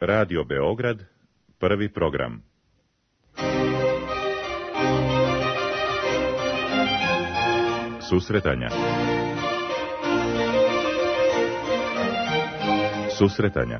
Radio Beograd, prvi program. Susretanja. Susretanja.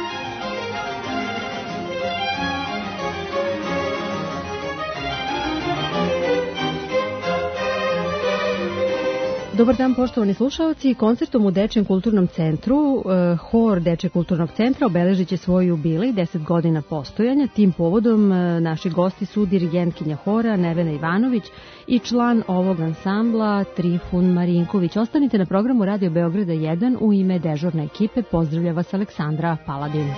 Dobar dan, poštovani slušalci. Koncertom u Dečijem kulturnom centru, hor Dečijeg kulturnog centra obeležit će svoj jubilej, 10 godina postojanja. Tim povodom naši gosti su dirigentkinja hora Nevena Ivanović i član ovog ansambla Trifun Marinković. Ostanite na programu Radio Beograda 1. U ime dežurne ekipe pozdravlja vas Aleksandra Paladin.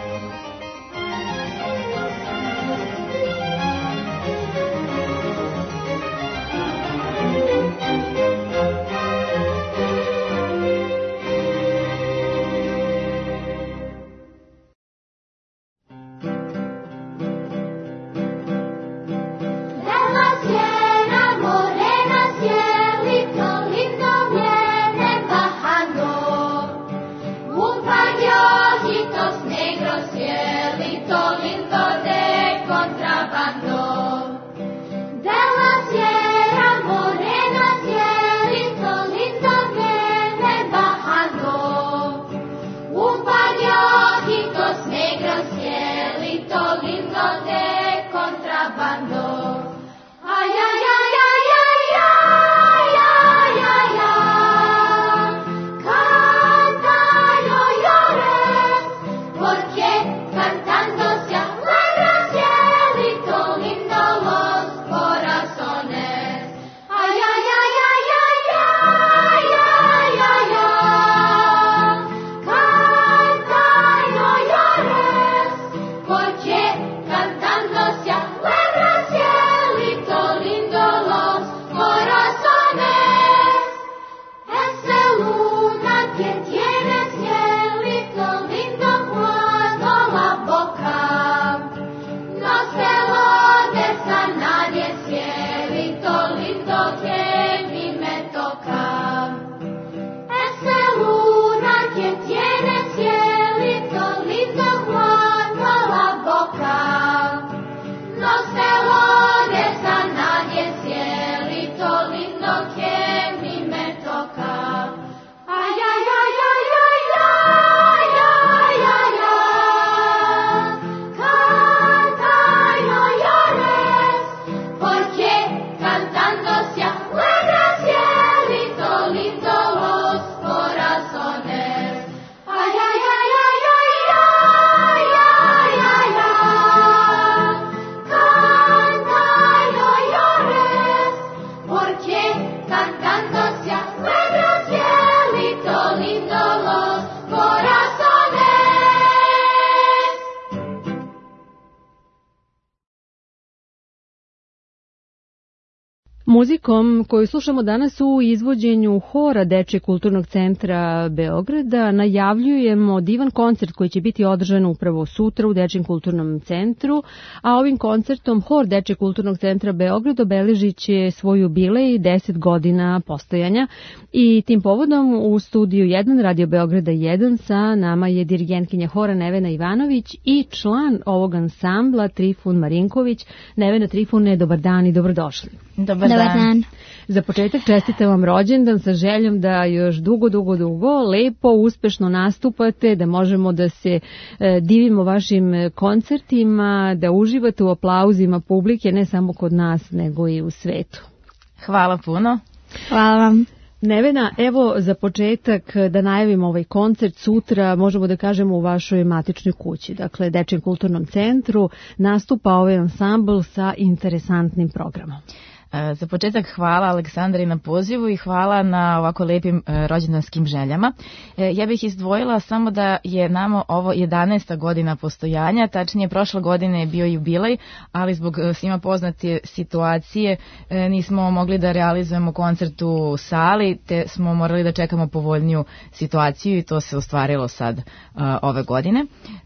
Muzikom koju slušamo danas u izvođenju hora Dečijeg kulturnog centra Beograda najavljujemo divan koncert koji će biti održan upravo sutra u Dečijem kulturnom centru, a ovim koncertom hor Dečijeg kulturnog centra Beograda obeležit će svoj jubilej 10 godina postojanja i tim povodom u studiju 1 Radio Beograda 1 sa nama je dirigentkinja hora Nevena Ivanović i član ovog ansambla Trifun Marinković. Nevena, Trifune, dobar dan i dobrodošli. Dobar dan. Za početak čestitam vam rođendan sa željom da još dugo, lepo, uspešno nastupate, da možemo da se divimo vašim koncertima, da uživate u aplauzima publike, ne samo kod nas, nego i u svetu. Hvala puno. Hvala vam. Nevena, evo za početak da najavimo ovaj koncert sutra, možemo da kažemo u vašoj matičnoj kući, dakle Dečijem kulturnom centru, nastupa ovaj ansambl sa interesantnim programom. Za početak hvala Aleksandri na pozivu i hvala na ovako lepim rođendanskim željama. Ja bih izdvojila samo da je nama ovo 11. godina postojanja, tačnije prošle godine je bio jubilej, ali zbog svima poznate situacije nismo mogli da realizujemo koncert u sali, te smo morali da čekamo povoljniju situaciju i to se ostvarilo sad ove godine.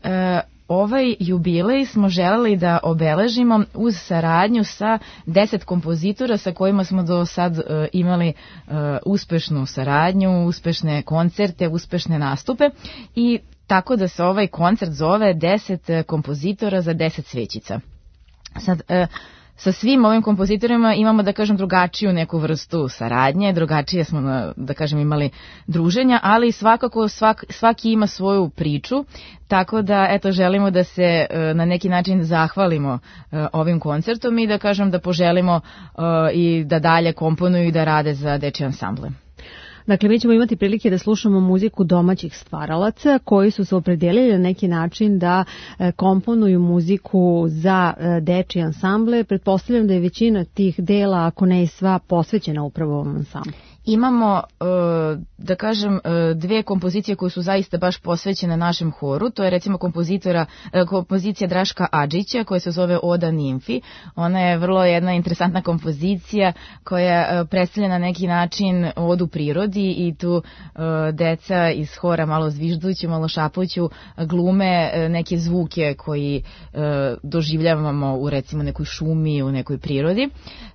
Ovaj jubilej smo želeli da obeležimo uz saradnju sa 10 kompozitora sa kojima smo do sad imali uspešnu saradnju, uspešne koncerte, uspešne nastupe i tako da se ovaj koncert zove 10 kompozitora za 10 svećica. Sad, sa svim ovim kompozitorima imamo, da kažem, drugačiju neku vrstu saradnje, drugačije smo, da kažem, imali druženja, ali svakako svaki ima svoju priču, tako da, eto, želimo da se na neki način zahvalimo ovim koncertom i da kažem da poželimo i da dalje komponuju i da rade za dečje ansamble. Dakle, mi ćemo imati prilike da slušamo muziku domaćih stvaralaca koji su se opredelili na neki način da komponuju muziku za dečje ansamble. Pretpostavljam da je većina tih dela, ako ne i sva, posvećena upravo ovom ansamblu. Imamo, da kažem, dve kompozicije koje su zaista baš posvećene našem horu. To je recimo kompozicija Draška Adžića koja se zove Oda Nimfi. Ona je vrlo jedna interesantna kompozicija koja predstavlja na neki način odu prirodi i tu deca iz hora malo zvižduću, malo šapuću glume neke zvuke koji doživljavamo u recimo nekoj šumi, u nekoj prirodi.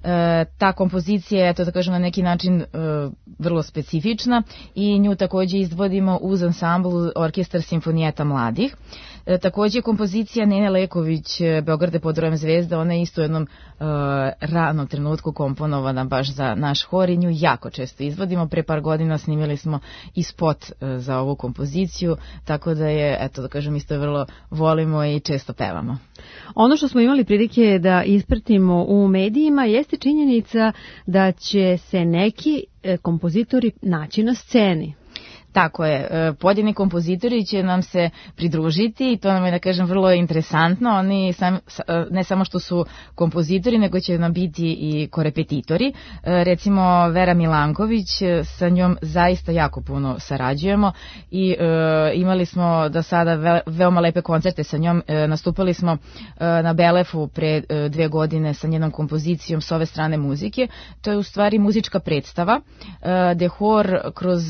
Ta kompozicija je, to da kažem, na neki način vrlo specifična i nju takođe izvodimo uz ansambl Orkestar Simfonijeta mladih. Takođe kompozicija Nene Leković Beograd pod brojem zvezda, ona je isto u jednom ranom trenutku komponovana baš za naš hor i nju jako često izvodimo. Pre par godina snimili smo i spot za ovu kompoziciju, tako da je, eto da kažem, isto vrlo volimo i često pevamo. Ono što smo imali prilike da ispratimo u medijima jeste činjenica da će se neki kompozitori naći na sceni. Tako je, pojedini kompozitori će nam se pridružiti i to nam je, da kažem, vrlo interesantno. Oni ne samo što su kompozitori, nego će nam biti i korepetitori. Recimo Vera Milanković, sa njom zaista jako puno sarađujemo i imali smo do sada veoma lepe koncerte sa njom. Nastupali smo na Belefu pre 2 godine sa njenom kompozicijom S ove strane muzike. To je u stvari muzička predstava gde hor kroz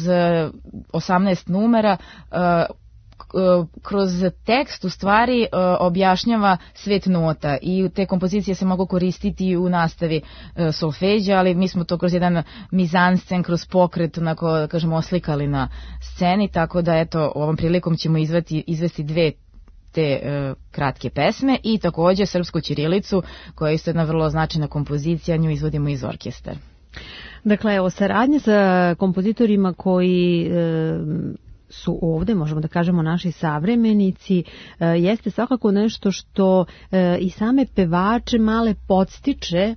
18 numera kroz tekst u stvari objašnjava svet nota i te kompozicije se mogu koristiti u nastavi solfeđa, ali mi smo to kroz jedan mizanscen, kroz pokret, onako, da kažemo, oslikali na sceni, tako da eto, ovom prilikom ćemo izvesti 2 te kratke pesme i takođe srpsku ćirilicu koja je isto jedna vrlo značajna kompozicija, nju izvodimo iz orkestra. Dakle, evo, saradnje sa kompozitorima koji su ovde, možemo da kažemo, naši savremenici, jeste svakako nešto što i same pevače male podstiče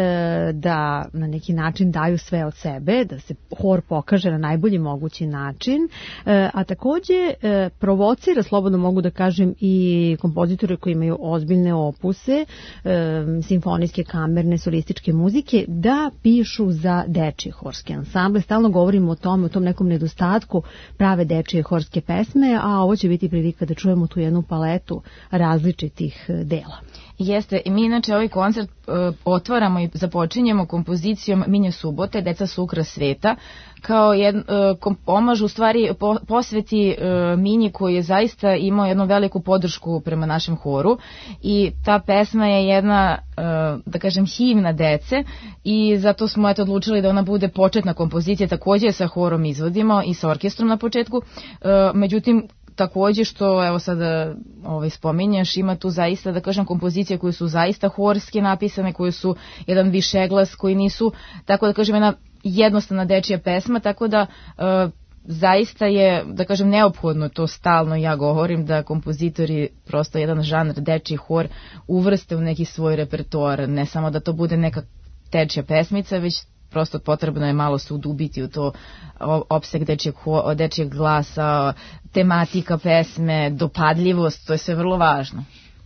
da na neki način daju sve od sebe, da se hor pokaže na najbolji mogući način, a takođe provocira, slobodno mogu da kažem, i kompozitore koji imaju ozbiljne opuse, simfonijske, kamerne, solističke muzike, da pišu za dečije horske ansamble. Stalno govorimo o tome, o tom nekom nedostatku prave dečije horske pesme, a ovo će biti prilika da čujemo tu jednu paletu različitih dela. Jeste, i mi inače ovaj koncert otvaramo i započinjemo kompozicijom Minje subote, Deca su ukras sveta, kao omaž, u stvari posveti Minji koji je zaista imao jednu veliku podršku prema našem horu i ta pesma je jedna, da kažem, himna dece i zato smo odlučili da ona bude početna kompozicija, takođe sa horom izvodimo i sa orkestrom na početku, međutim takođe što, evo sada spominješ, ima tu zaista, da kažem, kompozicije koje su zaista horske napisane, koje su jedan višeglas, koji nisu, tako da kažem, jedna jednostavna dečija pesma, tako da zaista je, da kažem, neophodno, to stalno ja govorim, da kompozitori prosto jedan žanr dečiji hor uvrste u neki svoj repertoar, ne samo da to bude neka dečija pesmica, već prosto potrebno je malo se udubiti u to, opseg dečijeg glasa, tematika pesme, dopadljivost, to je sve vrlo važno.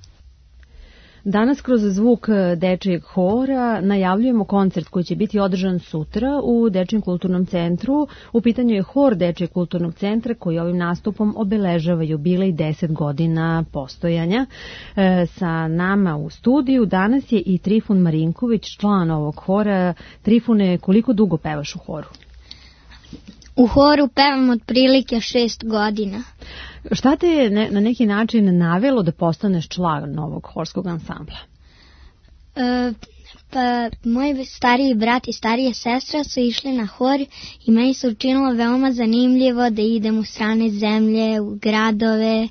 Danas kroz zvuk dečijeg hora najavljujemo koncert koji će biti održan sutra u Dečijem kulturnom centru. U pitanju je hor Dečijeg kulturnog centra koji ovim nastupom obeležava jubilej 10 godina postojanja. Sa nama u studiju danas je i Trifun Marinković, član ovog hora. Trifune, koliko dugo pevaš u horu? U horu pevam otprilike 6 godina. Šta te je na neki način navelo da postaneš član ovog horskog ansambla? Pa moj stariji brat i starije sestra su išli na hor i meni se učinilo veoma zanimljivo da idem u strane zemlje, u gradove,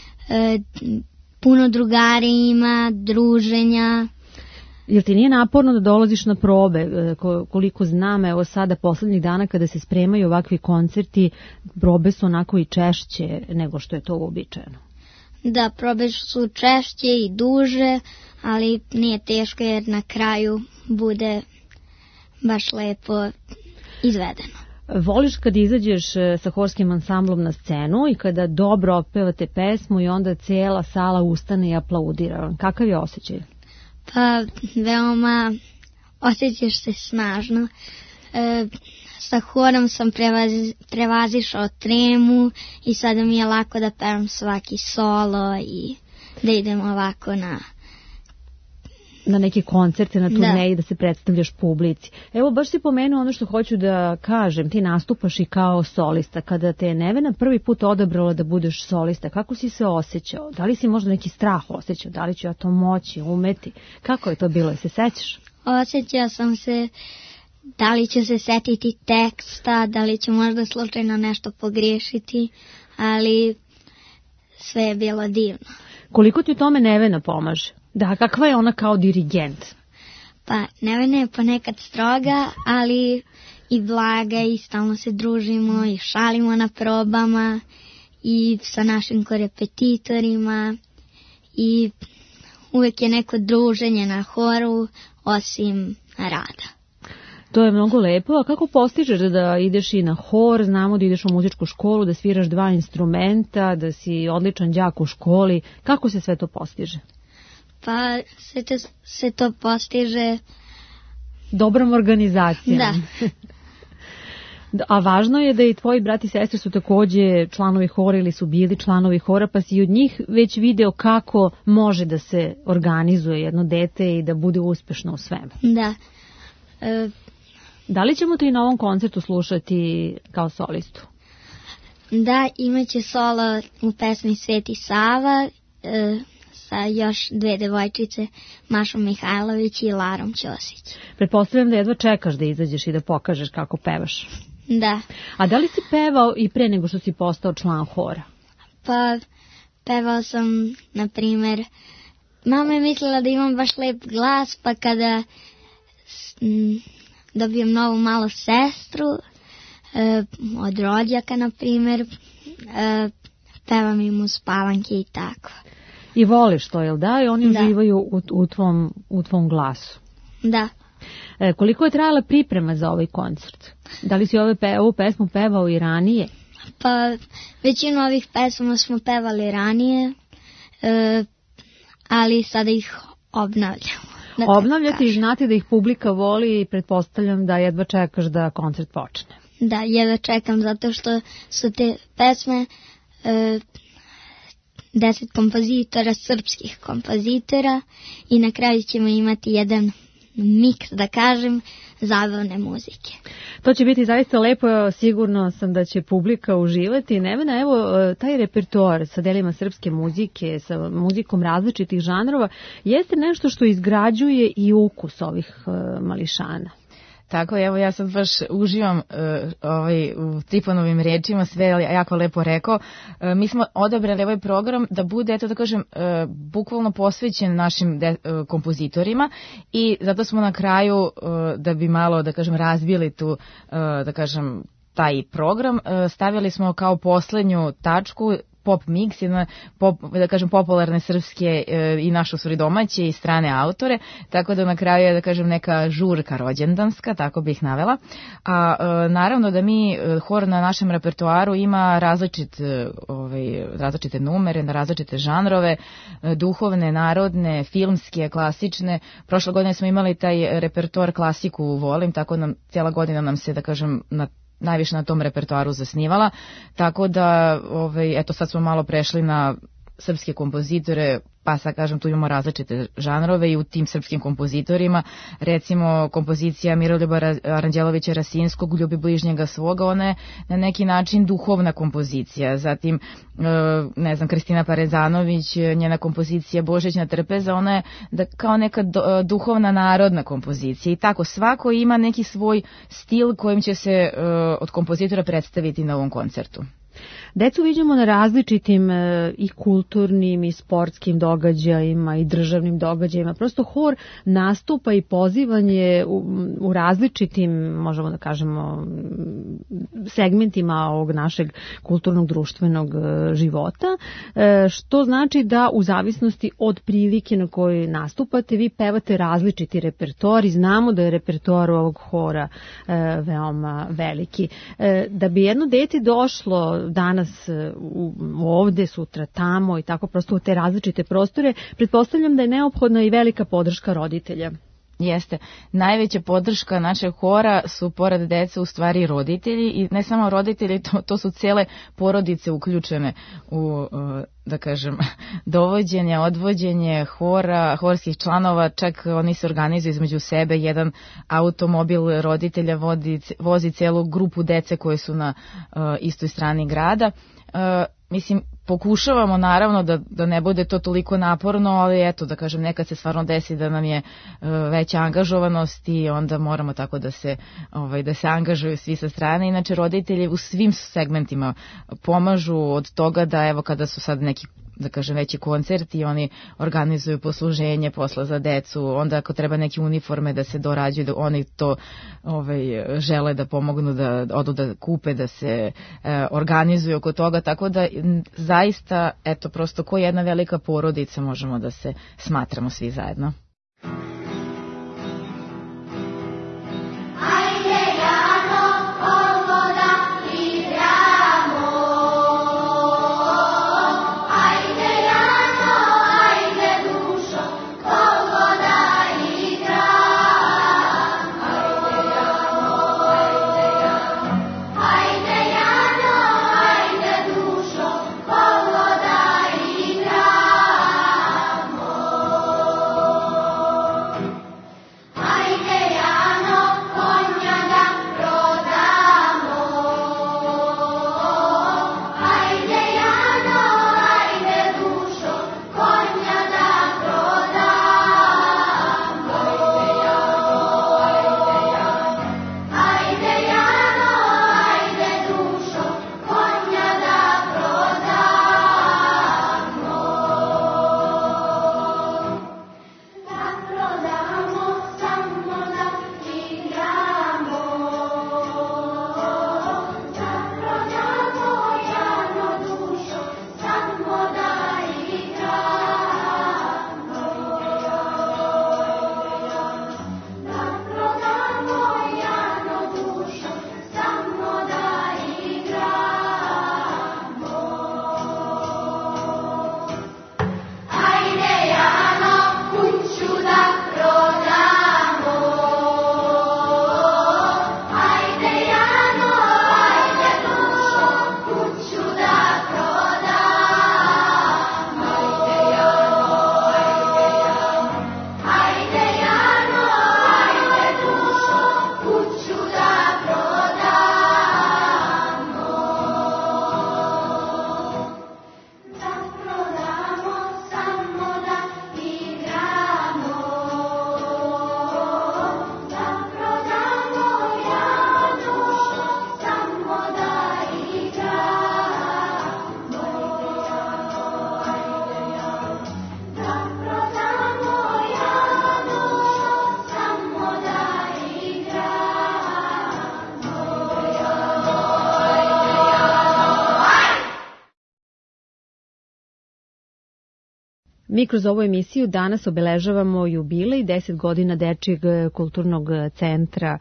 puno drugara ima, druženja. Jel ti nije naporno da dolaziš na probe? Koliko znam, evo sada poslednjih dana kada se spremaju ovakvi koncerti, probe su onako i češće nego što je to uobičajeno. Da, probe su češće i duže, ali nije teško jer na kraju bude baš lepo izvedeno. Voliš kad izađeš sa horskim ansamblom na scenu i kada dobro otpevate pesmu i onda cijela sala ustane i aplaudira? Kakav je osjećaj? Pa veoma osjećaš se snažno. Sa horom sam prevazišao tremu i sada mi je lako da pevam svaki solo i da idem ovako na neke koncerte, na turneji, da se predstavljaš publici. Evo, baš si pomenuo ono što hoću da kažem, ti nastupaš i kao solista. Kada te je Nevena prvi put odabrala da budeš solista, kako si se osjećao? Da li si možda neki strah osjećao? Da li ću ja to moći, umeti? Kako je to bilo? Se sećaš? Osjećao sam se da li ću se setiti teksta, da li ću možda slučajno nešto pogriješiti, ali sve je bilo divno. Koliko ti u tome Nevena pomaže? Da, kakva je ona kao dirigent? Pa, Nevena je ponekad stroga, ali i blaga i stalno se družimo i šalimo na probama i sa našim korepetitorima i uvek je neko druženje na horu osim rada. To je mnogo lepo, a kako postižeš da ideš i na hor, znamo da ideš u muzičku školu, da sviraš 2 instrumenta, da si odličan đak u školi, kako se sve to postiže? Pa se to postiže dobrom organizacijom. Da. A važno je da i tvoji brat i sestre su takođe članovi hora ili su bili članovi hora, pa si od njih već video kako može da se organizuje jedno dete i da bude uspešno u svemu. Da. Da li ćemo te i na ovom koncertu slušati kao solistu? Da, imaće solo u pesmi Sveti Sava sa još 2 devojčice, Mašom Mihajlović i Larom Ćosić. Pretpostavljam da jedva čekaš da izađeš i da pokažeš kako pevaš. Da. A da li si pevao i pre nego što si postao član hora? Pa pevao sam, na primer, mama je mislila da imam baš lep glas, pa kada dobijem novu malu sestru od rođaka, na primer, pevam im uz spavanke i tako. I voliš to, jel da? I oni uživaju u tvom glasu. Da. Koliko je trajala priprema za ovaj koncert? Da li si ovu pesmu pevao i ranije? Pa većinu ovih pesama smo pevali ranije, ali sada ih obnavljamo. Obnavljate i znate da ih publika voli i pretpostavljam da jedva čekaš da koncert počne. Da, jedva čekam zato što su te pesme 10 kompozitora, srpskih kompozitora i na kraju ćemo imati jedan miks, da kažem, zabavne muzike. To će biti zaista lepo, sigurno sam da će publika uživati. Nevena, evo, taj repertoar sa delima srpske muzike, sa muzikom različitih žanrova, jeste nešto što izgrađuje i ukus ovih mališana. Tako, evo ja sad baš uživam u Trifonovim rečima, sve jako lepo rekao. Mi smo odabrali ovaj program da bude, eto da kažem, bukvalno posvećen našim kompozitorima i zato smo na kraju, da bi malo, da kažem, razbili tu, da kažem, taj program, stavili smo kao poslednju tačku pop mix, jedna da kažem popularne srpske i naše u stvari domaće i strane autore, tako da na kraju je da kažem neka žurka rođendanska, tako bih navela. A naravno da mi hor na našem repertoaru ima različite numere, na različite žanrove, duhovne, narodne, filmske, klasične. Prošle godine smo imali taj repertoar klasiku volim, tako nam cijela godina nam se da kažem najviše na tom repertoaru zasnivala, tako da eto sad smo malo prešli na srpske kompozitore, pa sad kažem tu imamo različite žanrove i u tim srpskim kompozitorima, recimo kompozicija Miroljuba Aranđelovića Rasinskog, Ljubi bližnjega svoga, ona je na neki način duhovna kompozicija. Zatim, ne znam, Kristina Parezanović, njena kompozicija Božićna trpeza, ona je kao neka duhovna narodna kompozicija i tako svako ima neki svoj stil kojim će se od kompozitora predstaviti na ovom koncertu. Decu viđamo na različitim i kulturnim i sportskim događajima i državnim događajima. Prosto hor nastupa i pozivanje u različitim, možemo da kažemo, segmentima ovog našeg kulturnog društvenog života, što znači da u zavisnosti od prilike na kojoj nastupate, vi pevate različiti repertoar i znamo da je repertoar ovog hora veoma veliki. Da bi jedno dete došlo danas ovde, sutra tamo i tako prosto u te različite prostore, pretpostavljam da je neophodna i velika podrška roditelja. Jeste. Najveća podrška našeg hora su pored dece u stvari roditelji i ne samo roditelji, to su cele porodice uključene u, da kažem, dovođenje, odvođenje hora, horskih članova, čak oni se organizuju između sebe, jedan automobil roditelja vozi celu grupu dece koje su na istoj strani grada. Mislim, pokušavamo naravno da ne bude to toliko naporno, ali eto, da kažem, nekad se stvarno desi da nam je veća angažovanost i onda moramo tako da se angažuju svi sa strane. Inače, roditelji u svim segmentima pomažu od toga da, evo, kada su sad neki, da kažem, veći koncerti, oni organizuju posluženje posla za decu, onda ako treba neke uniforme da se dorađuju, da oni to žele da pomognu, da odu da kupe, da se organizuju oko toga, tako da zaista, eto, prosto ko jedna velika porodica možemo da se smatramo svi zajedno. Mi kroz ovu emisiju danas obeležavamo jubilej 10 godina Dečijeg kulturnog centra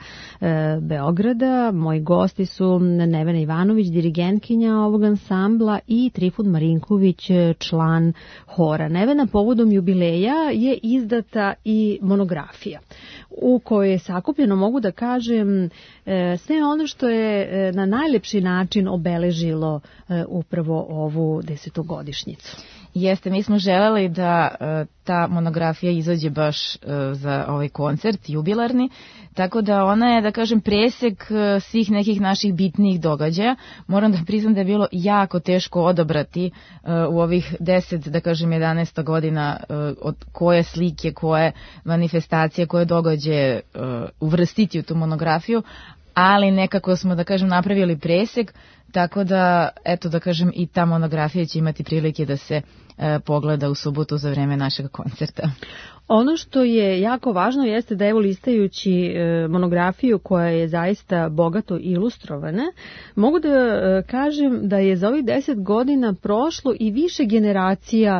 Beograda. Moji gosti su Nevena Ivanović, dirigentkinja ovog ansambla, i Trifun Marinković, član hora. Nevena, povodom jubileja je izdata i monografija u kojoj je sakupljeno, mogu da kažem, sve ono što je na najlepši način obeležilo upravo ovu desetogodišnjicu. Jeste, mi smo želeli da ta monografija izađe baš za ovaj koncert, jubilarni, tako da ona je, da kažem, presek svih nekih naših bitnijih događaja. Moram da priznam da je bilo jako teško odabrati u ovih 10, da kažem 11 godina od koje slike, koje manifestacije, koje događaje uvrstiti u tu monografiju, ali nekako smo, da kažem, napravili presek, tako da, eto, da kažem, i ta monografija će imati prilike da se pogleda u subotu za vreme našeg koncerta. Ono što je jako važno jeste da, evo, listajući monografiju koja je zaista bogato ilustrovana, mogu da kažem da je za ovih 10 godina prošlo i više generacija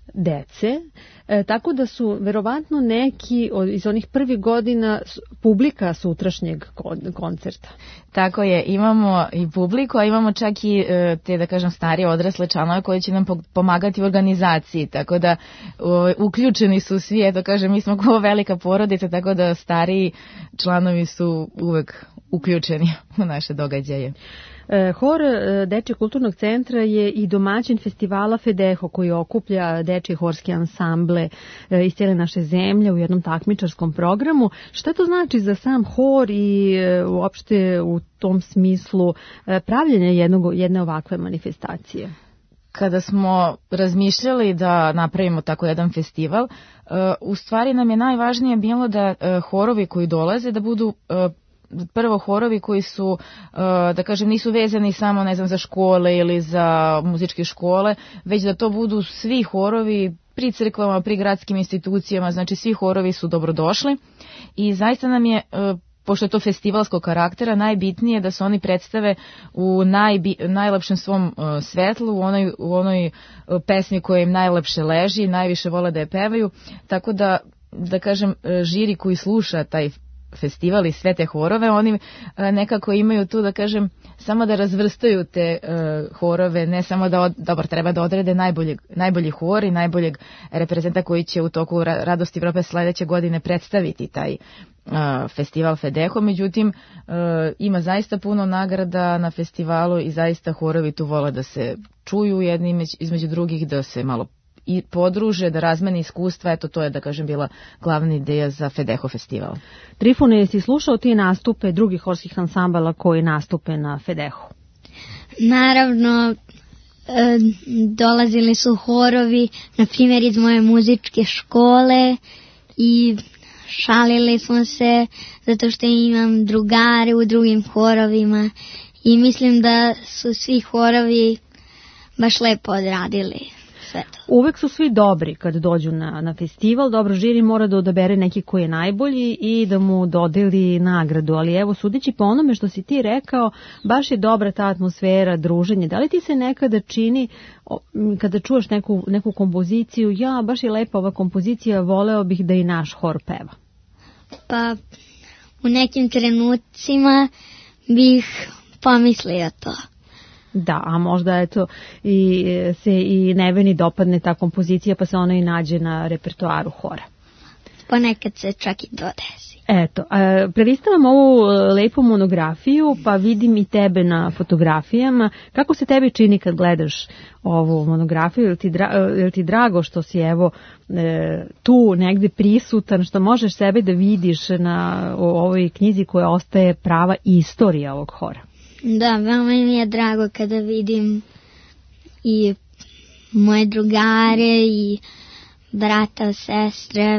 dece, tako da su verovatno neki iz onih prvih godina publika sutrašnjeg koncerta. Tako je, imamo i publiku, a imamo čak i te, da kažem, starije odrasle članove koji će nam pomagati u organizaciji, tako da uključeni su svi, eto kažem, mi smo kao velika porodica, tako da stariji članovi su uvek uključeni u naše događaje. Hor Dečijeg kulturnog centra je i domaćin festivala Fedeho, koji okuplja dečije horske ansamble iz cijele naše zemlje u jednom takmičarskom programu. Šta to znači za sam hor i uopšte u tom smislu pravljenja jedne ovakve manifestacije? Kada smo razmišljali da napravimo tako jedan festival, u stvari nam je najvažnije bilo da horovi koji dolaze da budu prvo horovi koji su, da kažem, nisu vezani samo, ne znam, za škole ili za muzičke škole, već da to budu svi horovi pri crkvama, pri gradskim institucijama, znači svi horovi su dobrodošli i zaista nam je, pošto je to festivalskog karaktera, najbitnije da se oni predstave u najlepšem svom svetlu, u onoj pesmi koja im najlepše leži, najviše vole da je pevaju, tako da kažem, žiri koji sluša taj festival i sve te horove, oni nekako imaju tu, da kažem, samo da razvrstaju te horove, ne samo da treba da odrede najbolji hor i najboljeg reprezenta koji će u toku Radosti Evrope sledeće godine predstaviti taj festival Fedeho, međutim ima zaista puno nagrada na festivalu i zaista horovi tu vole da se čuju jedni između drugih, da se malo i podruže, da razmeni iskustva, eto to je, da kažem, bila glavna ideja za Fedeho festival. Trifone, jesi slušao ti nastupe drugih horskih ansambala koji nastupe na Fedeho? Naravno, dolazili su horovi, na primjer iz moje muzičke škole i šalili smo se zato što imam drugare u drugim horovima i mislim da su svi horovi baš lepo odradili. Uvek su svi dobri kad dođu na festival, dobro, žiri mora da odabere neki koji je najbolji i da mu dodeli nagradu, ali evo, sudeći po onome što si ti rekao, baš je dobra ta atmosfera, druženje. Da li ti se nekada čini, kada čuješ neku kompoziciju, ja, baš je lepa ova kompozicija, voleo bih da i naš hor peva? Pa, u nekim trenucima bih pomislio to. Da, a možda eto se i Neveni dopadne ta kompozicija pa se ona i nađe na repertoaru hora. Ponekad se čak i to desi. Eto, prelistavam ovu lepu monografiju pa vidim i tebe na fotografijama. Kako se tebi čini kad gledaš ovu monografiju? Je li ti drago što si evo tu negde prisutan, što možeš sebe da vidiš na ovoj knjizi koja ostaje prava istorija ovog hora? Da, veoma mi je drago kada vidim i moje drugare i brata, sestre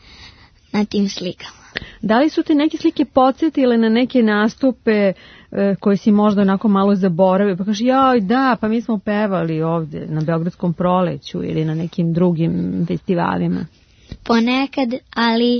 na tim slikama. Da li su te neke slike podsjetile na neke nastupe koje si možda onako malo zaboravio? Pa kažeš, joj da, pa mi smo pevali ovde na Beogradskom proleću ili na nekim drugim festivalima. Ponekad, ali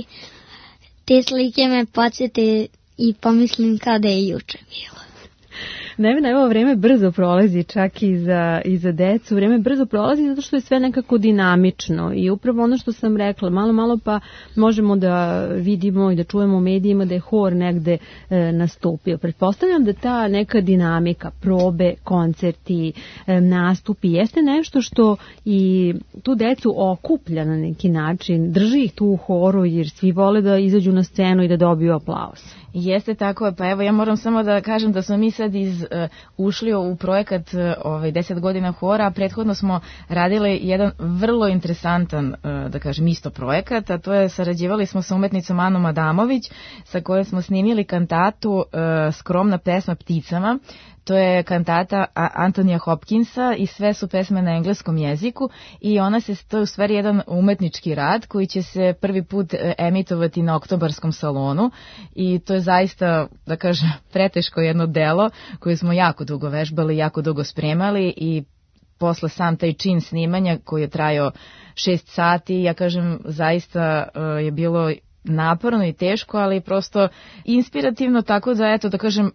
te slike me podsjete i pomislim kao da je juče bilo. Nevena, evo, vreme brzo prolazi čak i za decu. Vreme brzo prolazi zato što je sve nekako dinamično i upravo ono što sam rekla, malo pa možemo da vidimo i da čujemo u medijima da je hor negde nastupio. Pretpostavljam da ta neka dinamika, probe, koncerti, nastupi jeste nešto što i tu decu okuplja na neki način, drži ih tu u horu jer svi vole da izađu na scenu i da dobiju aplauz. Jeste tako, pa evo ja moram samo da kažem da smo mi sad ušli u projekat 10 godina hora, a prethodno smo radili jedan vrlo interesantan, da kažem, isto projekat, a to je sarađivali smo sa umetnicom Anom Adamović, sa kojom smo snimili kantatu Skromna pesma pticama. To je kantata Antonija Hopkinsa i sve su pesme na engleskom jeziku i to je u stvari jedan umetnički rad koji će se prvi put emitovati na Oktobarskom salonu i to je zaista, da kažem, preteško jedno delo koje smo jako dugo vežbali, jako dugo spremali i posle sam taj čin snimanja koji je trajao 6 sati, ja kažem, zaista je bilo naporno i teško, ali prosto inspirativno, tako da eto da kažem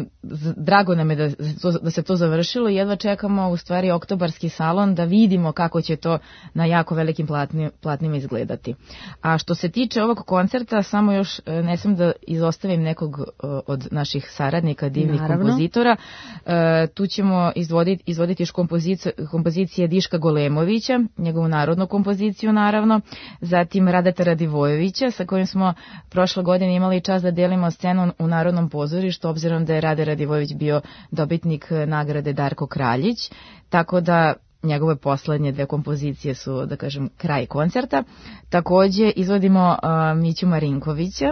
drago nam je da se to završilo i jedva čekamo u stvari Oktobarski salon da vidimo kako će to na jako velikim platnima izgledati. A što se tiče ovog koncerta, samo još ne sam da izostavim nekog od naših saradnika, divnih kompozitora. Tu ćemo izvoditi još kompozicije Diška Golemovića, njegovu narodnu kompoziciju naravno, zatim Radeta Radivojevića sa kojim smo prošle godine imali čast da delimo scenu u Narodnom pozorištu, obzirom da je Rade Radivojević bio dobitnik nagrade Darko Kraljić, tako da njegove poslednje 2 kompozicije su, da kažem, kraj koncerta. Takođe izvodimo Miću Marinkovića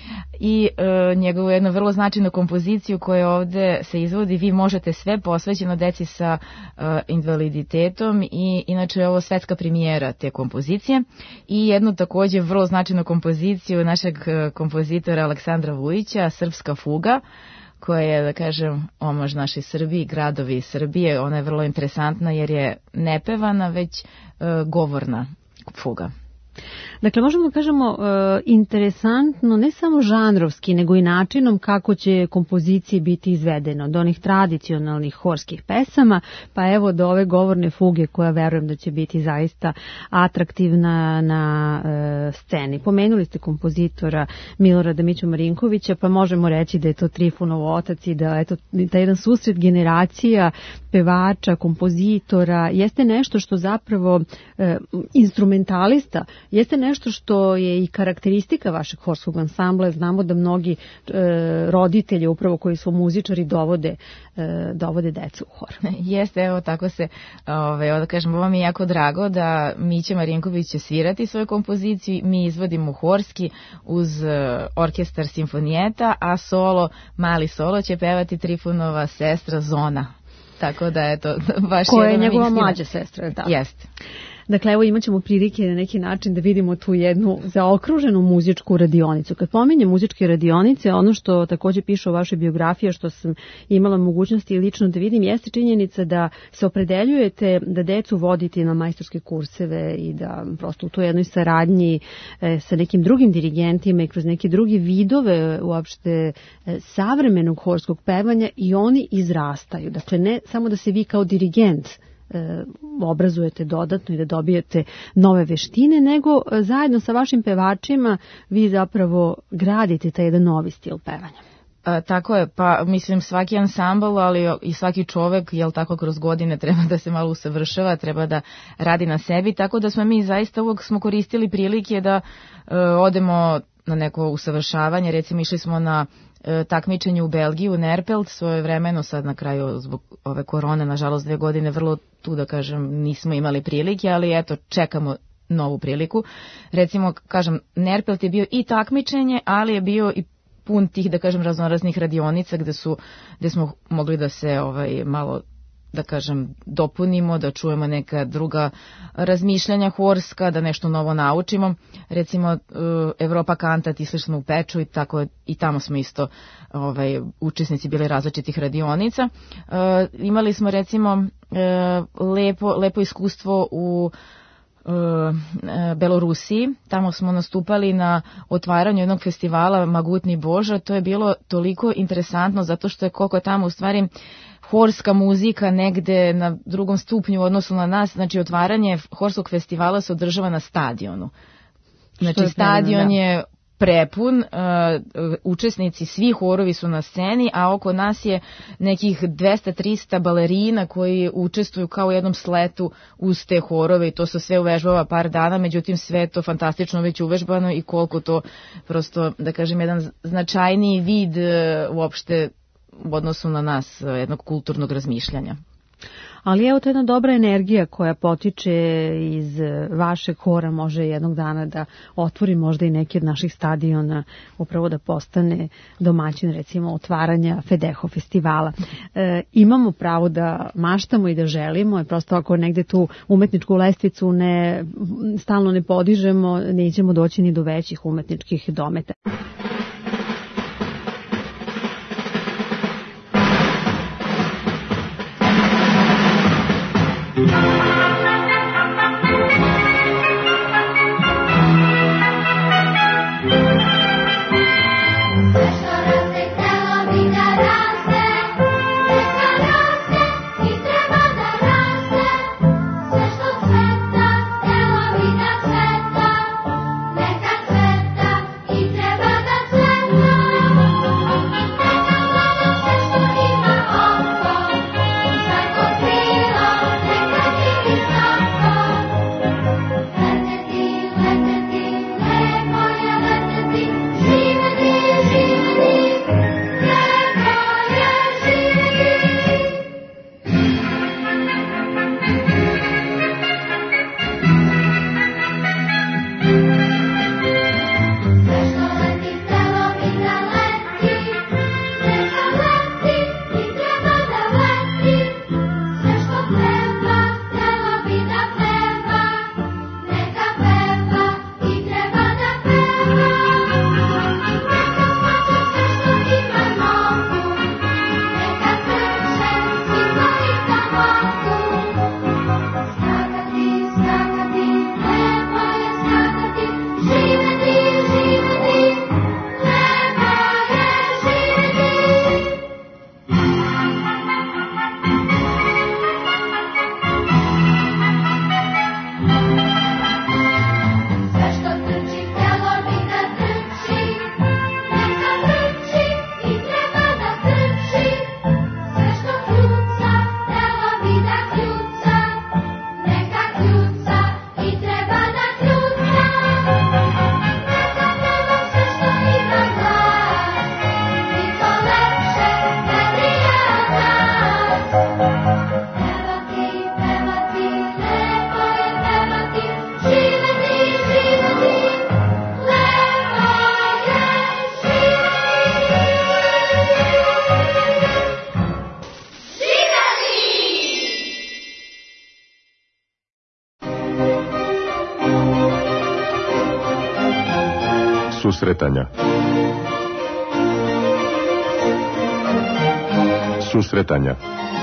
i njegovu jednu vrlo značajnu kompoziciju koja ovde se izvodi Vi možete sve, posvećeno deci sa invaliditetom i inače je ovo svetska premijera te kompozicije i jednu takođe vrlo značajnu kompoziciju našeg kompozitora Aleksandra Vujića, Srpska fuga, koja je, da kažem, omaž našoj Srbiji, gradovi Srbije. Ona je vrlo interesantna jer je ne pevana, već govorna fuga. Dakle, možemo da kažemo interesantno ne samo žanrovski, nego i načinom kako će kompozicije biti izvedene, od onih tradicionalnih horskih pesama, pa evo do ove govorne fuge koja verujem da će biti zaista atraktivna na sceni. Pomenuli ste kompozitora Milorada Miću Marinkovića, pa možemo reći da je to Trifunov otac i da eto, taj jedan susret generacija pevača, kompozitora, jeste nešto što zapravo instrumentalista, jeste nešto što je i karakteristika vašeg horskog ansambla. Znamo da mnogi roditelji upravo koji su muzičari dovode decu u hor. Jeste, evo tako se, da kažem, ovo mi je jako drago da Mića Marinković će svirati svoju kompoziciju, mi izvodimo horski uz orkestar simfonijeta, a mali solo će pevati Trifunova sestra Zona. Tako da je to baš koja je njegova mlađa sestra, da? Jeste. Dakle, evo imat ćemo prilike na neki način da vidimo tu jednu zaokruženu muzičku radionicu. Kad pominjem muzičke radionice, ono što takođe piše u vašoj biografiji, što sam imala mogućnosti lično da vidim, jeste činjenica da se opredeljujete da decu vodite na majstorske kurseve i da prosto u toj jednoj saradnji sa nekim drugim dirigentima i kroz neke druge vidove uopšte savremenog horskog pevanja i oni izrastaju. Dakle, ne samo da se vi kao dirigent obrazujete dodatno i da dobijete nove veštine, nego zajedno sa vašim pevačima vi zapravo gradite taj jedan novi stil pevanja. Tako je, pa mislim svaki ansambl, ali i svaki čovek, jel tako, kroz godine treba da se malo usavršava, treba da radi na sebi, tako da smo mi zaista uvek smo koristili prilike da odemo na neko usavršavanje, recimo išli smo na takmičenje u Belgiju, Nerpelt, svojevremeno, sad na kraju zbog ove korone, nažalost 2 godine, vrlo tu da kažem nismo imali prilike, ali eto čekamo novu priliku. Recimo, kažem, Nerpelt je bio i takmičenje, ali je bio i pun tih, da kažem, raznoraznih radionica gde smo mogli da se malo, da kažem, dopunimo, da čujemo neka druga razmišljanja horska, da nešto novo naučimo. Recimo, Evropa Kantat, išli smo u Peču i tamo smo isto učesnici bili različitih radionica. Imali smo, recimo, lepo iskustvo u Belorusiji. Tamo smo nastupali na otvaranju jednog festivala Magutni Boža. To je bilo toliko interesantno zato što je koliko tamo u stvari horska muzika negde na drugom stupnju u odnosu na nas. Znači, otvaranje horskog festivala se održava na stadionu. Znači, stadion je prepun, učesnici, svi horovi su na sceni, a oko nas je nekih 200-300 balerina koji učestvuju kao u jednom sletu uz te horove i to se sve uvežbava par dana, međutim sve je to fantastično već uvežbano i koliko to prosto, da kažem, jedan značajniji vid uopšte u odnosu na nas, jednog kulturnog razmišljanja. Ali evo, to je jedna dobra energija koja potiče iz vašeg hora, može jednog dana da otvori možda i neki od naših stadiona, upravo da postane domaćin, recimo, otvaranja Fedeho festivala. Imamo pravo da maštamo i da želimo, i prosto ako negde tu umetničku lestvicu stalno ne podižemo, nećemo doći ni do većih umetničkih dometa. Susretanja. Susretanja.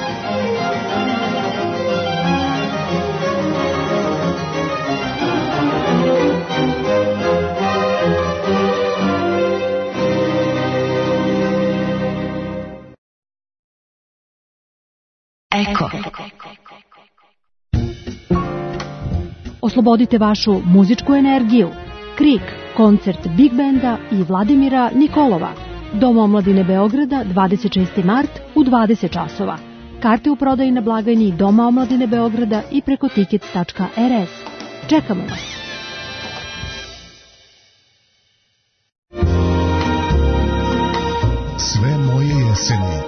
Eko. Oslobodite vašu muzičku energiju. Krik, koncert Big Benda i Vladimira Nikolova. Dom omladine Beograda, 26. mart u 20 časova. Karte u prodaji na blagajni Doma omladine Beograda i preko tickets.rs. Čekamo vas. Sve moje jeseni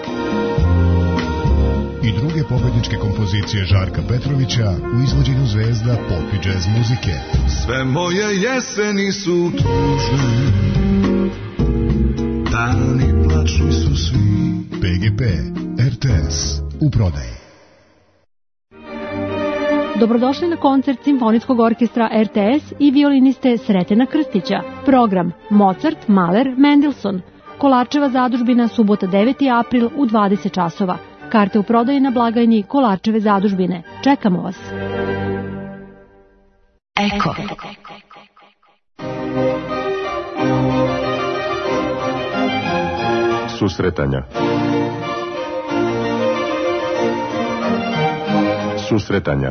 i druge pobedničke kompozicije Žarka Petrovića u izvođenju zvezda pop i džez muzike. Sve moje jeseni su tužne, dani plačni su svi. PGP, RTS, u prodaji. Dobrodošli na koncert Simfonijskog orkestra RTS i violiniste Sretena Krstića. Program Mozart, Mahler, Mendelssohn. Kolarčeva zadužbina, subota 9. april u 20 časova. Karte u prodaji na blagajni Kolarčeve zadužbine. Čekamo vas. Eko. Susretanja. Susretanja.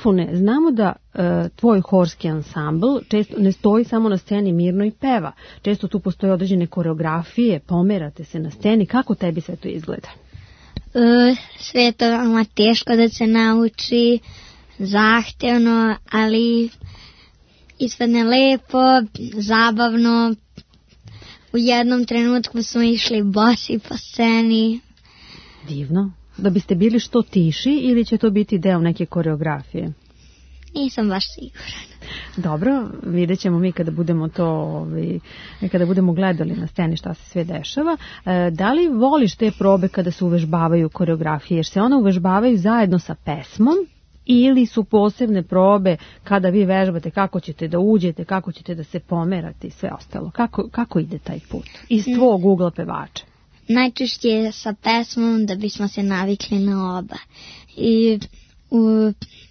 Trifune, znamo da tvoj horski ansambl često ne stoji samo na sceni mirno i peva. Često tu postoje određene koreografije, pomerate se na sceni. Kako tebi sve to izgleda? Sve je to veoma teško da se nauči, zahtevno, ali ispadne lepo, zabavno. U jednom trenutku smo išli bosi po sceni. Divno. Da biste bili što tiši ili će to biti deo neke koreografije? Nisam baš siguran. Dobro, vidjet ćemo mi kada budemo kada budemo gledali na sceni šta se sve dešava. Da li voliš te probe kada se uvežbavaju koreografije? Jer se one uvežbavaju zajedno sa pesmom ili su posebne probe kada vi vežbate kako ćete da uđete, kako ćete da se pomerate i sve ostalo? Kako ide taj put iz tvog ugla pevača? Najčešće je sa pesmom da bismo se navikli na oba. I u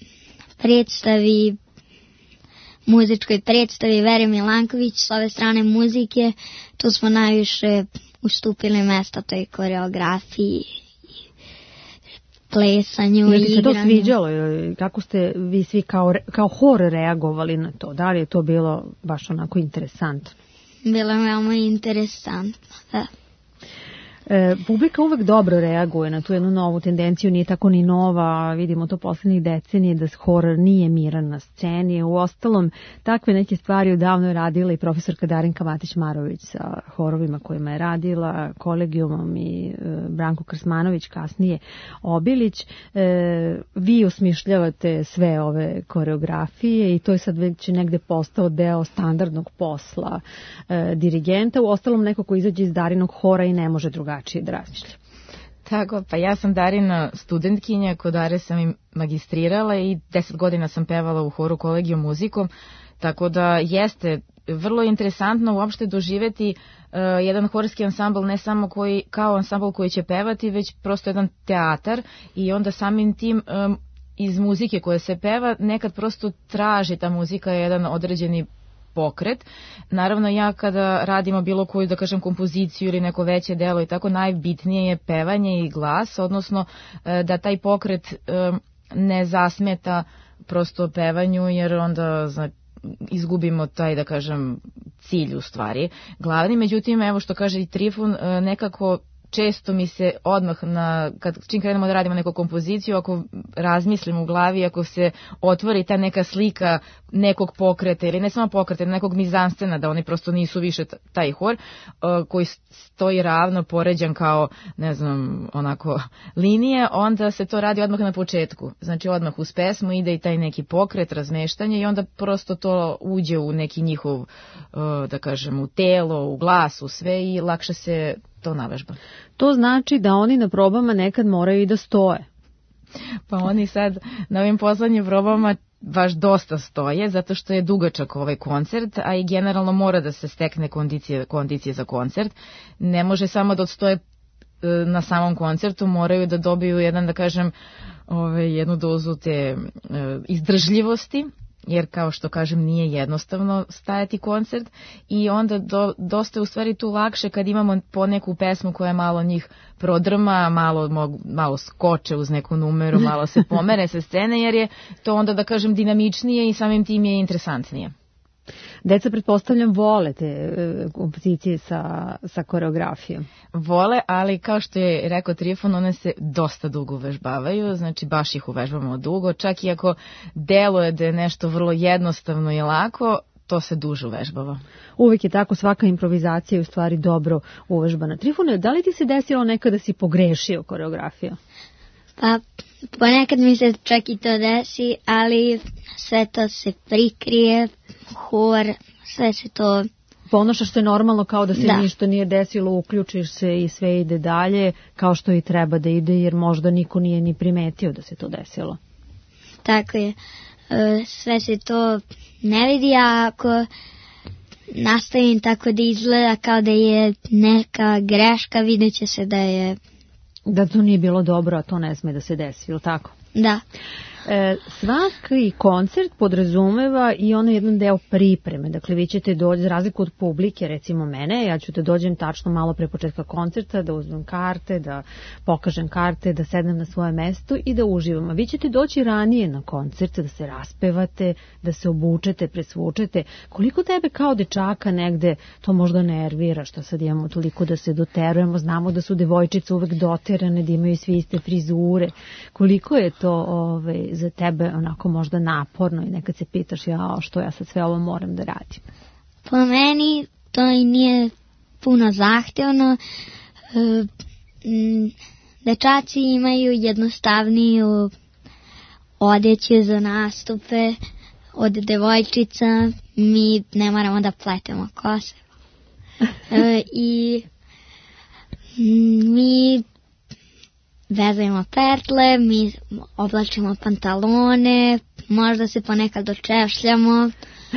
muzičkoj predstavi Vere Milanković s ove strane muzike, tu smo najviše ustupili mesta toj koreografiji, plesanju i igranju. Je li se to sviđalo? Kako ste vi svi kao hor reagovali na to? Da li je to bilo baš onako interesantno? Bilo je veoma interesantno, da. Publika uvek dobro reaguje na tu jednu novu tendenciju, nije tako ni nova, vidimo to poslednjih decenije da horor nije miran na sceni. U ostalom, takve neke stvari odavno je radila i profesorka Darinka Matić-Marović sa horovima kojima je radila, Kolegijumom i Branko Krsmanović, kasnije Obilić. Vi osmišljavate sve ove koreografije i to je sad već negde postao deo standardnog posla dirigenta. U ostalom, neko ko izađe iz Darinog hora i ne može drugačije da razmišlja. Tako, pa ja sam Darina studentkinja, kod Dare sam i magistrirala i 10 godina sam pevala u horu Kolegijum muzikom, tako da jeste vrlo interesantno uopšte doživeti jedan horski ansambl, ne samo kao ansambl koji će pevati, već prosto jedan teatar i onda samim tim iz muzike koje se peva nekad prosto traži ta muzika jedan određeni pokret. Naravno, ja kada radimo bilo koju, da kažem, kompoziciju ili neko veće delo i tako, najbitnije je pevanje i glas, odnosno da taj pokret ne zasmeta prosto pevanju, jer onda izgubimo taj, da kažem, cilj u stvari glavni. Međutim, evo što kaže i Trifun, nekako često mi se odmah čim krenemo da radimo neku kompoziciju, ako razmislim u glavi, ako se otvori ta neka slika nekog pokreta ili ne samo pokreta, nekog mizanscena, da oni prosto nisu više taj hor koji stoji ravno, poređan kao, ne znam, onako linije, onda se to radi odmah na početku. Znači odmah uz pesmu ide i taj neki pokret, razmeštanje i onda prosto to uđe u neki njihov, da kažem, u telo, u glas, u sve i lakše se to navežba. To znači da oni na probama nekad moraju i da stoje. Pa oni sad na ovim poslednjim probama baš dosta stoje, zato što je dugačak ovaj koncert, a i generalno mora da se stekne kondicije za koncert. Ne može samo da odstoje na samom koncertu, moraju da dobiju jedan, da kažem, jednu dozu te izdržljivosti, jer kao što kažem nije jednostavno stajati koncert i onda dosta je u stvari tu lakše kad imamo poneku pesmu koja malo njih prodrma, malo skoče uz neku numeru, malo se pomere sa scene, jer je to onda, da kažem, dinamičnije i samim tim je interesantnije. Deca, pretpostavljam, vole te kompozicije sa koreografijom. Vole, ali kao što je rekao Trifun, one se dosta dugo uvežbavaju, znači baš ih uvežbamo dugo, čak i ako deluje da je nešto vrlo jednostavno i lako, to se duže uvežbava. Uvijek je tako, svaka improvizacija je u stvari dobro uvežbana. Trifune, da li ti se desilo nekada si pogrešio koreografiju? Pa ponekad mi se čak i to desi, ali sve to se prikrije, hor, sve se to... Ponašaš se normalno kao da se ništa nije desilo, uključiš se i sve ide dalje kao što i treba da ide, jer možda niko nije ni primetio da se to desilo. Tako je, sve se to ne vidi, a ako nastavim tako da izgleda kao da je neka greška, vidjet će se da je... Da to nije bilo dobro, a to ne sme da se desi, ili tako? Da. Svaki koncert podrazumeva i ono jedan deo pripreme. Dakle, vi ćete doći, za razliku od publike, recimo mene, ja ću da dođem tačno malo pre početka koncerta, da uzmem karte, da pokažem karte, da sednem na svoje mesto i da uživam. A vi ćete doći ranije na koncert, da se raspevate, da se obučete, presvučete. Koliko tebe kao dečaka negde to možda nervira, što sad imamo toliko da se doterujemo, znamo da su devojčice uvek doterane, da imaju svi iste frizure. Koliko je to za tebe onako možda naporno i nekad se pitaš što ja sad sve ovo moram da radim? Po meni to i nije puno zahtevno. Dečaci imaju jednostavniju odeću za nastupe od devojčica. Mi ne moramo da pletemo kose. I mi vezujemo pertle, mi oblačimo pantalone, možda se ponekad dočešljamo.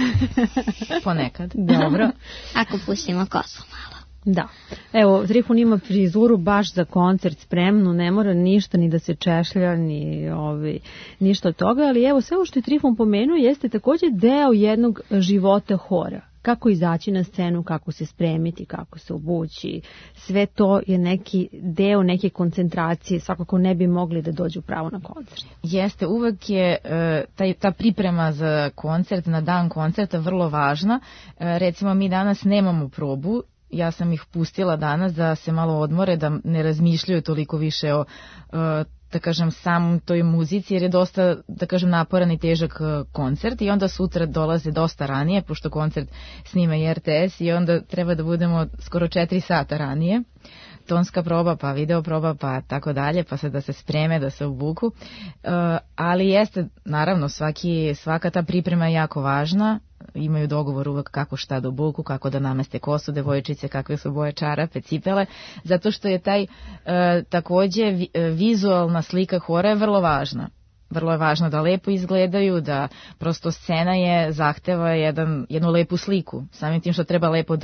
Ponekad. Dobro. Ako pustimo kosu malo. Da. Evo, Trifun ima frizuru baš za koncert spremnu, ne mora ništa ni da se češlja, ni ništa od toga, ali evo, sve ovo što je Trifun pomenuo jeste također deo jednog života hora. Kako izaći na scenu, kako se spremiti, kako se obući, sve to je neki deo neke koncentracije, svakako ne bi mogli da dođu pravo na koncert. Jeste, uvek je ta priprema za koncert, na dan koncerta vrlo važna. Recimo, mi danas nemamo probu, ja sam ih pustila danas da se malo odmore, da ne razmišljaju toliko više o da kažem samom toj muzici, jer je dosta, da kažem, naporan i težak koncert i onda sutra dolaze dosta ranije, pošto koncert snima i RTS i onda treba da budemo skoro 4 sata ranije. Tonska proba, pa video proba, pa tako dalje, pa se da se spreme, da se obuku. Ali jeste, naravno, svaka ta priprema je jako važna. Imaju dogovor uvek kako šta da obuku, kako da nameste kosu devojčice, kakve su boje čarape, cipele, zato što je taj takođe vizualna slika hora je vrlo važna. Vrlo je važno da lepo izgledaju, da prosto scena zahteva jednu lepu sliku. Samim tim što treba lepo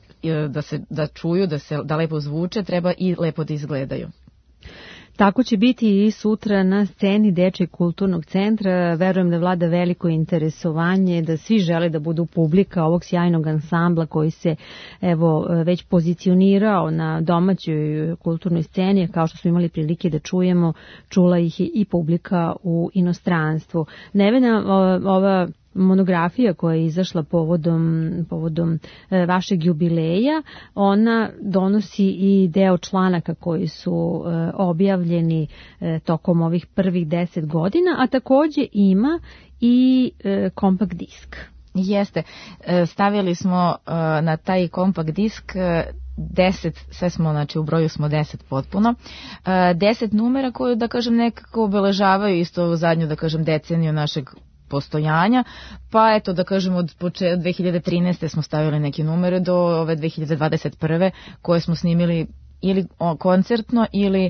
da čuju, da lepo zvuče, treba i lepo da izgledaju. Tako će biti i sutra na sceni Dečijeg kulturnog centra. Verujem da vlada veliko interesovanje, da svi žele da budu publika ovog sjajnog ansambla koji se već pozicionirao na domaćoj kulturnoj sceni, kao što smo imali prilike da čujemo, čula ih i publika u inostranstvu. Nevena, ova monografija koja je izašla povodom vašeg jubileja, ona donosi i deo članaka koji su objavljeni tokom ovih prvih 10 godina, a takođe ima i kompakt disk. Jeste, stavili smo na taj kompakt disk 10, sve smo, znači u broju smo 10 potpuno, 10 numera koje, da kažem, nekako obeležavaju isto ovu zadnju, da kažem, deceniju našeg postojanja, pa eto da kažem od 2013. smo stavili neke numere do ove 2021. koje smo snimili ili koncertno ili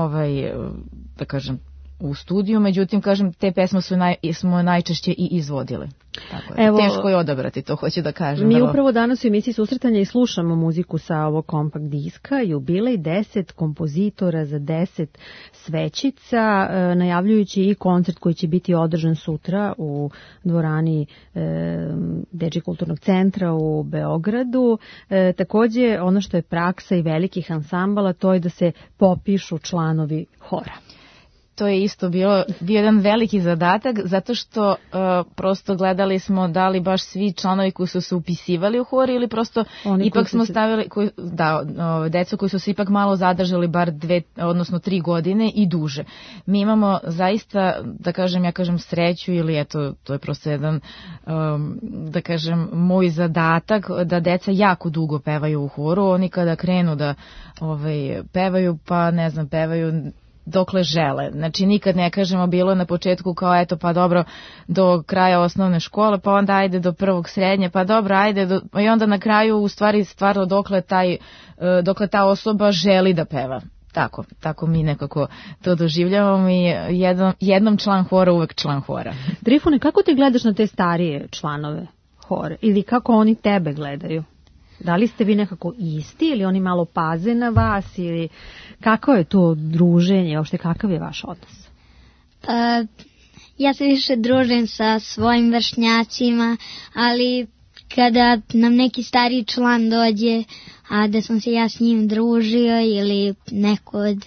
da kažem u studiju, međutim kažem te pesme smo najčešće i izvodili. Tako je. Teško je odabrati, to hoću da kažem. Mi upravo danas u emisiji Susretanja i slušamo muziku sa ovog kompakt diska, jubilej 10 kompozitora za 10 svećica, najavljujući i koncert koji će biti održan sutra u dvorani Dečijeg kulturnog centra u Beogradu. Takođe, ono što je praksa i velikih ansambala, to je da se popišu članovi hora. To je isto bio jedan veliki zadatak, zato što prosto gledali smo da li baš svi članovi koji su se upisivali u hor ili prosto ipak smo stavili decu koji su se ipak malo zadržali bar 2, odnosno 3 godine i duže. Mi imamo zaista, da kažem, ja kažem sreću ili eto, to je prosto jedan, da kažem, moj zadatak da deca jako dugo pevaju u horu. Oni kada krenu da pevaju, pa ne znam, pevaju dokle žele. Znači nikad ne kažemo bilo na početku kao eto pa dobro do kraja osnovne škole, pa onda ajde do prvog srednje, pa dobro ajde i onda na kraju u stvari stvarno dokle ta osoba želi da peva. Tako mi nekako to doživljavamo i jednom član hora uvek član hora. Trifune, kako ti gledaš na te starije članove hora ili kako oni tebe gledaju? Da li ste vi nekako isti ili oni malo paze na vas ili kako je to druženje, uopšte kakav je vaš odnos? Ja se više družim sa svojim vršnjacima, ali kada nam neki stariji član dođe, a da sam se ja s njim družio ili neko od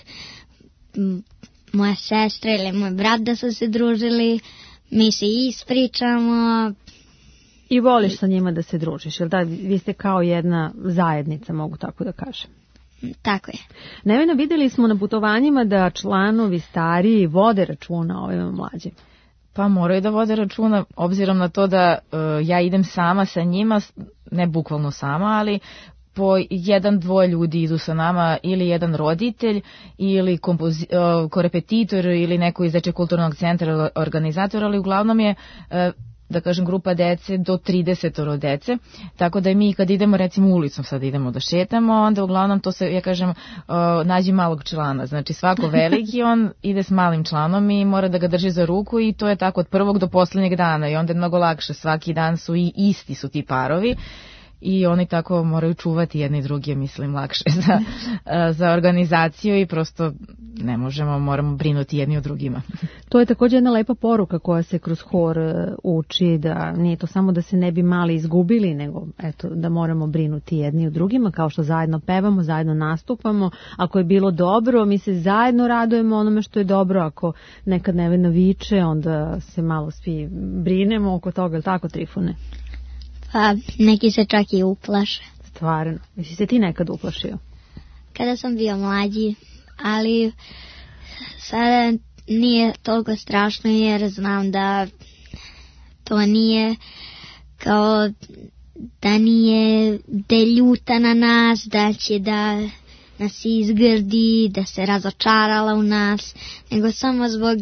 moja sestra ili moj brat da su se družili, mi se ispričamo. I voliš sa njima da se družiš, jel da? Vi ste kao jedna zajednica, mogu tako da kažem. Tako je. Nevena, videli smo na putovanjima da članovi stariji vode računa o ovima mlađim. Pa moraju da vode računa, obzirom na to da ja idem sama sa njima, ne bukvalno sama, ali po dvoje ljudi idu sa nama, ili jedan roditelj, ili korepetitor, ili neko iz Dečijeg kulturnog centra, organizator, ali uglavnom je da kažem, grupa dece do 30 dece, tako da mi kad idemo recimo ulicom, sad idemo da šetamo, onda uglavnom to se, ja kažem, nađi malog člana, znači svako veliki, on ide s malim članom i mora da ga drži za ruku i to je tako od prvog do poslednjeg dana i onda je mnogo lakše, svaki dan su i isti su ti parovi i oni tako moraju čuvati jedni drugi, mislim, lakše za organizaciju i prosto ne možemo, moramo brinuti jedni o drugima. To je također jedna lepa poruka koja se kroz hor uči, da nije to samo da se ne bi mali izgubili, nego eto, da moramo brinuti jedni o drugima, kao što zajedno pevamo, zajedno nastupamo. Ako je bilo dobro, mi se zajedno radujemo onome što je dobro, ako nekad Nevena viče, onda se malo svi brinemo oko toga, ili tako, Trifune? Pa neki se čak i uplaše. Stvarno, misli se ti nekad uplašio? Kada sam bio mlađi, ali sada nije toliko strašno jer znam da to nije kao da nije da je ljuta na nas, da će da nas izgrdi, da se razočarala u nas, nego samo zbog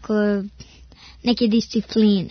neke discipline.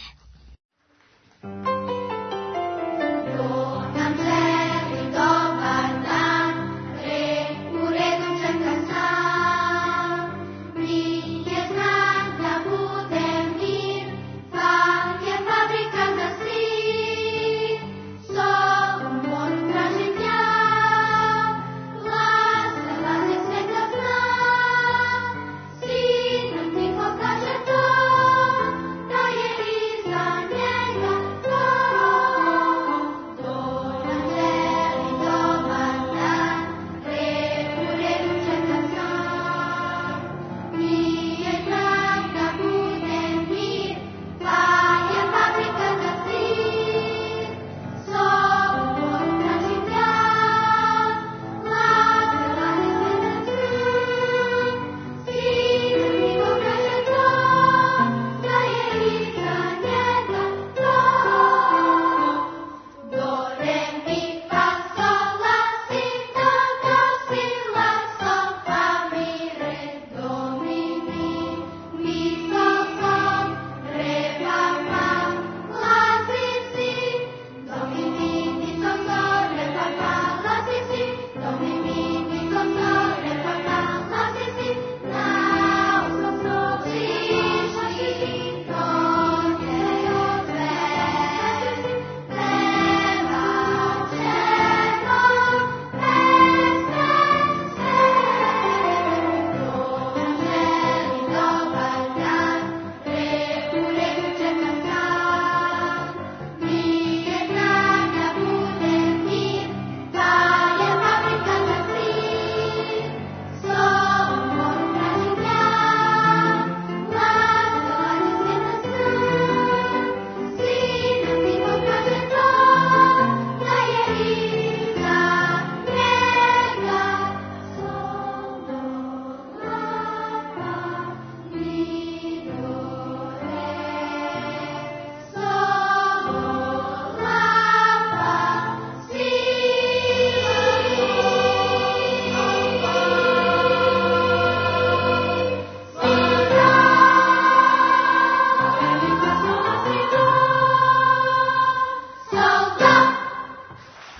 Tiho kaže to, da je iza njega to.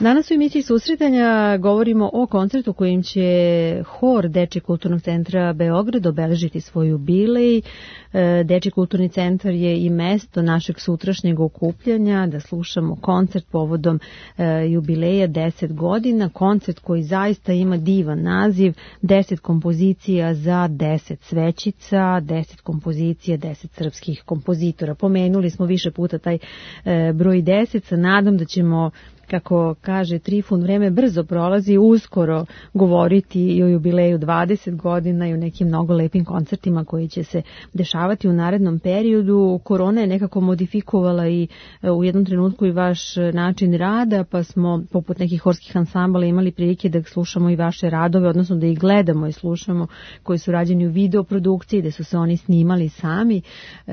Danas u emisiji Susretanja govorimo o koncertu kojim će hor Dečijeg kulturnog centra Beograd obeležiti svoj jubilej. Dečiji kulturni centar je i mesto našeg sutrašnjeg okupljanja, da slušamo koncert povodom jubileja 10 godina, koncert koji zaista ima divan naziv, 10 kompozicija za 10 svećica, 10 kompozicija, 10 srpskih kompozitora. Pomenuli smo više puta taj broj 10, sa nadom da ćemo, kako kaže Trifun, vreme brzo prolazi, uskoro govoriti i o jubileju 20 godina i o nekim mnogo lepim koncertima koji će se dešavati u narednom periodu. Korona je nekako modifikovala i u jednom trenutku i vaš način rada, pa smo poput nekih horskih ansambala imali prilike da slušamo i vaše radove, odnosno da ih gledamo i slušamo, koji su rađeni u videoprodukciji, gde su se oni snimali sami.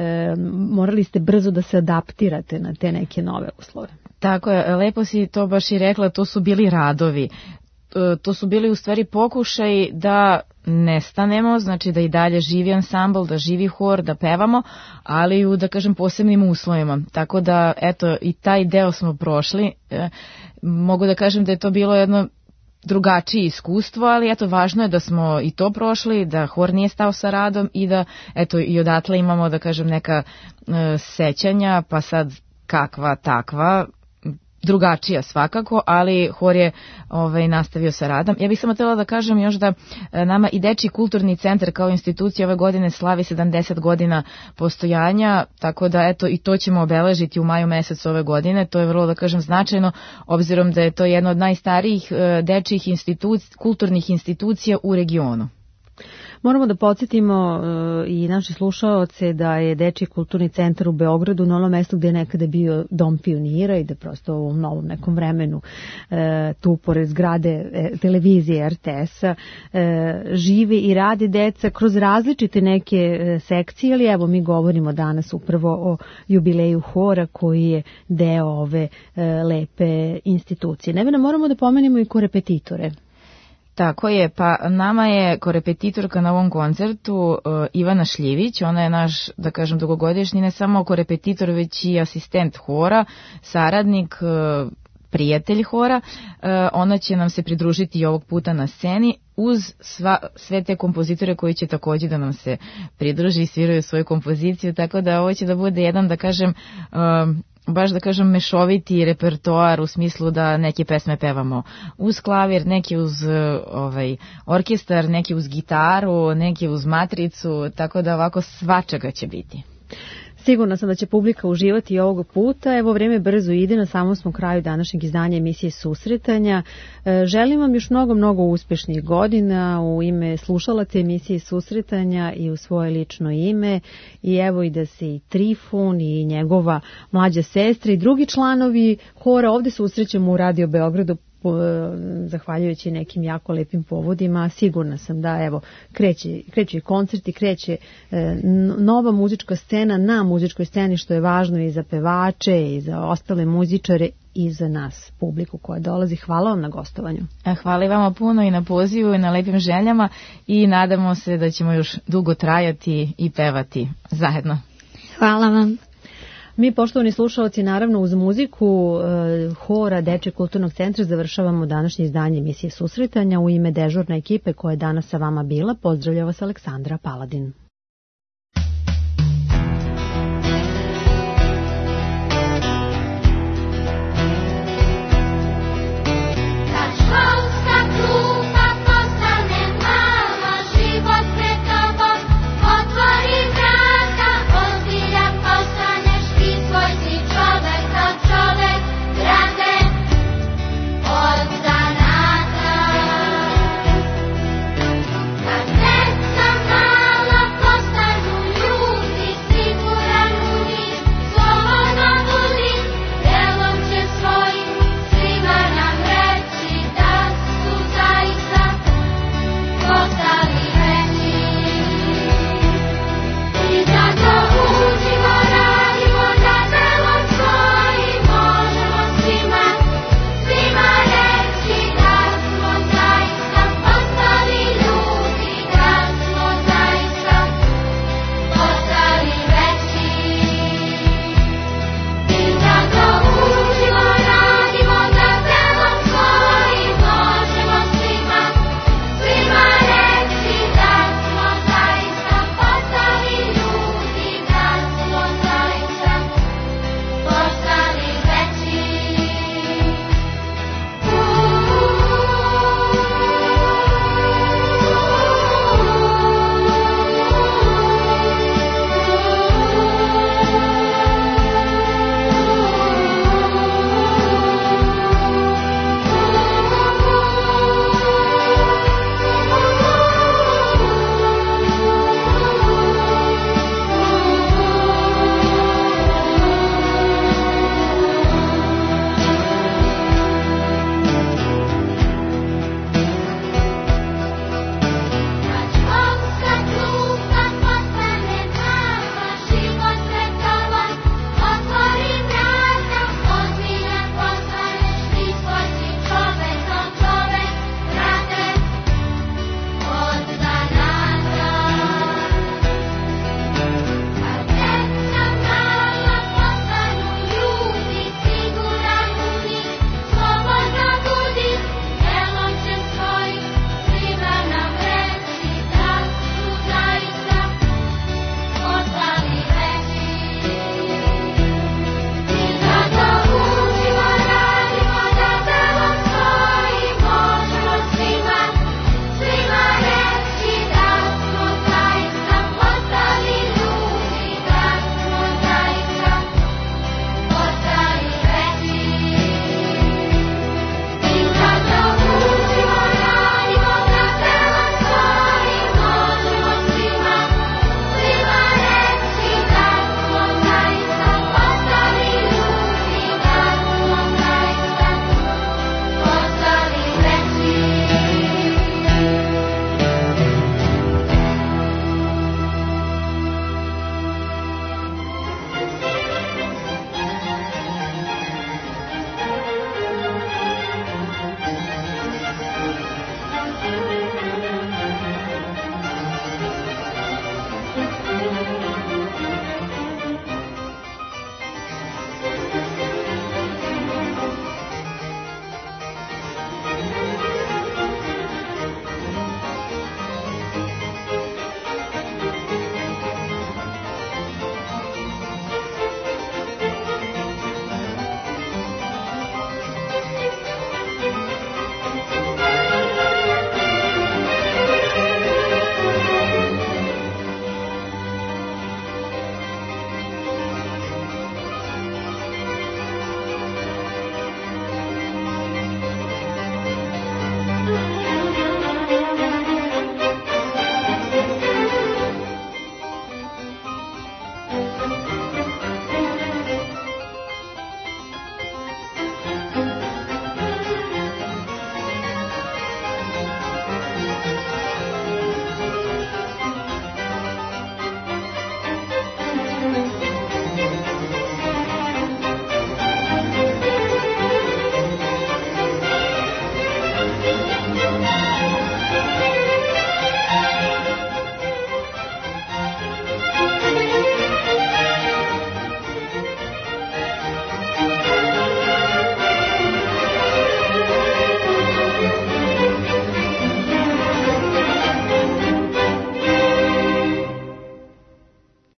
Morali ste brzo da se adaptirate na te neke nove uslove. Tako je, lepo si to baš i rekla, to su bili radovi. To su bili u stvari pokušaj da nestanemo, znači da i dalje živi ansambl, da živi hor, da pevamo, ali u, da kažem, posebnim uslovima. Tako da, eto, i taj deo smo prošli. Mogu da kažem da je to bilo jedno drugačije iskustvo, ali eto, važno je da smo i to prošli, da hor nije stao sa radom i da, eto, i odatle imamo, da kažem, neka sećanja, pa sad kakva takva, drugačija svakako, ali hor je nastavio sa radom. Ja bih samo htjela da kažem još da nama i Dečiji kulturni centar kao institucija ove godine slavi 70 godina postojanja, tako da eto i to ćemo obeležiti u maju mesecu ove godine. To je vrlo, da kažem, značajno, obzirom da je to jedna od najstarijih dečijih kulturnih institucija u regionu. Moramo da podsjetimo i naše slušaoce da je Dečiji kulturni centar u Beogradu na onom mestu gde je nekada bio dom pionira i da prosto u ovom novom nekom vremenu tu pored zgrade televizije RTS-a žive i rade deca kroz različite neke sekcije, ali evo mi govorimo danas upravo o jubileju hora koji je deo ove lepe institucije. Nevena, moramo da pomenemo i korepetitore. Tako je, pa nama je korepetitorka na ovom koncertu Ivana Šljivić, ona je naš, da kažem, dugogodišnji ne samo korepetitor, već i asistent hora, saradnik, prijatelj hora. Ona će nam se pridružiti i ovog puta na sceni uz sve te kompozitore koji će također da nam se pridruži i sviraju svoju kompoziciju, tako da ovo će da bude jedan, da kažem, baš da kažem mešoviti repertoar u smislu da neke pesme pevamo uz klavir, neke uz orkestar, neke uz gitaru, neke uz matricu, tako da ovako svačega će biti. Sigurna sam da će publika uživati i ovog puta. Evo, vreme brzo ide, na samom smo kraju današnjeg izdanja emisije Susretanja. Želim vam još mnogo uspešnih godina u ime slušalaca emisije Susretanja i u svoje lično ime. I evo i da se i Trifun i njegova mlađa sestra i drugi članovi hora ovde susrećemo u Radio Beogradu zahvaljujući nekim jako lepim povodima. Sigurna sam da evo kreće i koncerti, kreće nova muzička scena na muzičkoj sceni, što je važno i za pevače i za ostale muzičare i za nas, publiku koja dolazi. Hvala vam na gostovanju. Hvala i vama puno i na pozivu i na lepim željama i nadamo se da ćemo još dugo trajati i pevati zajedno. Hvala vam. Mi, poštovani slušalci, naravno uz muziku hora Dečijeg kulturnog centra završavamo današnje izdanje emisije Susretanja. U ime dežurne ekipe koja je danas sa vama bila, pozdravlja vas Aleksandra Paladin.